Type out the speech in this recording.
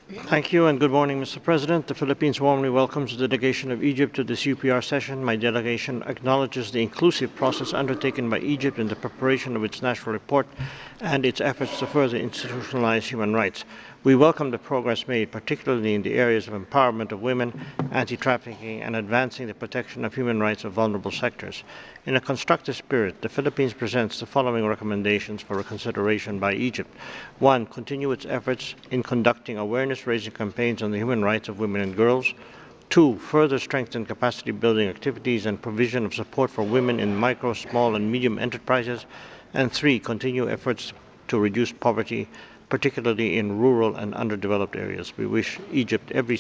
Thank you and good morning, Mr. President. The Philippines warmly welcomes the delegation of Egypt to this UPR session. My delegation acknowledges the inclusive process undertaken by Egypt in the preparation of its national report and its efforts to further institutionalize human rights. We welcome the progress made, particularly in the areas of empowerment of women, anti-trafficking, and advancing the protection of human rights of vulnerable sectors. In a constructive spirit, the Philippines presents the following recommendations for consideration by Egypt. 1. Continue its efforts in conducting awareness-raising campaigns on the human rights of women and girls. 2. Further strengthen capacity-building activities and provision of support for women in micro, small, and medium enterprises. And 3. Continue efforts to reduce poverty, particularly in rural and underdeveloped areas. We wish Egypt every